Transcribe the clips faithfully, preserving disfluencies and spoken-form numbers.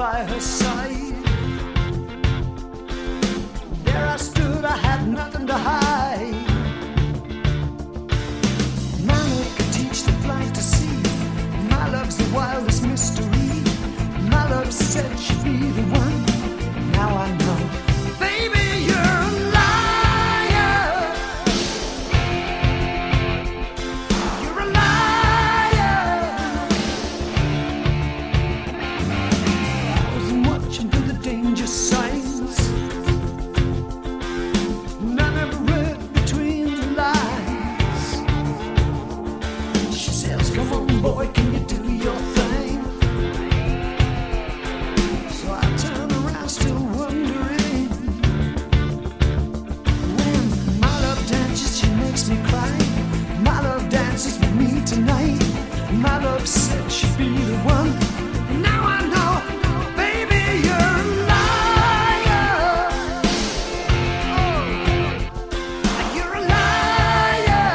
by her side. There I stood, I had nothing to hide. My love could teach the blind to see. My love's the wildest mystery. My love said she'd be the one. Now I know, baby, you're a liar. You're a liar. I wasn't watching for the danger signs, and I never read between the lines. She says, come on, boy, can you do your thing? So I turn around, still wondering. When my love dances, she makes me cry. My love dances with me tonight. My love said she'd be the one. Now I know, baby, you're a liar. Oh, you're a liar.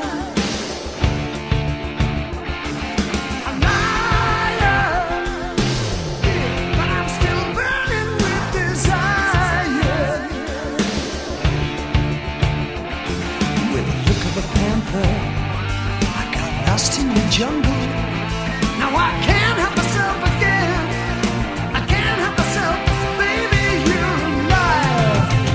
A liar. But I'm still burning with desire. With the look of a panther, I got lost in the jungle. Now I can't help myself again. I can't help myself, baby, you're a liar.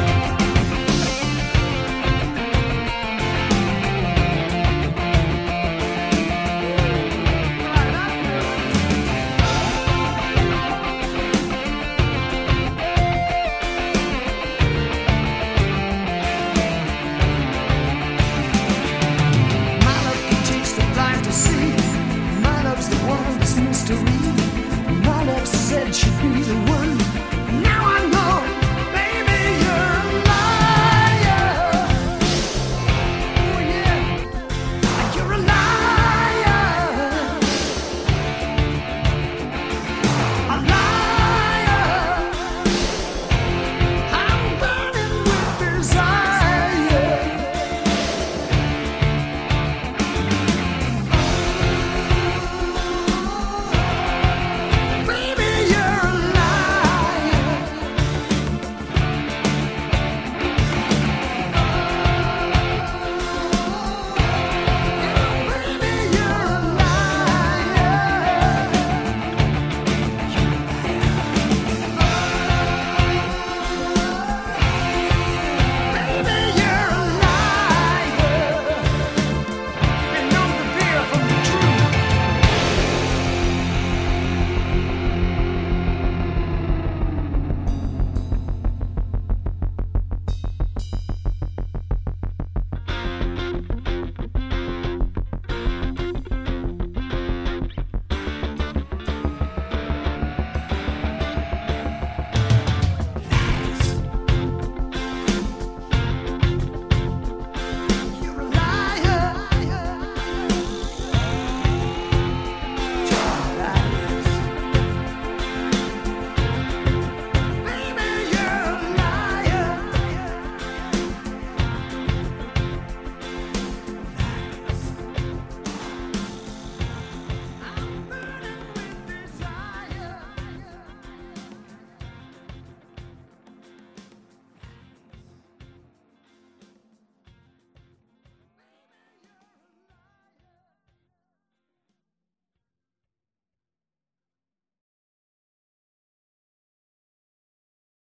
My love can teach the blind to see. My love's the wildest mystery. My love said she'd be the one.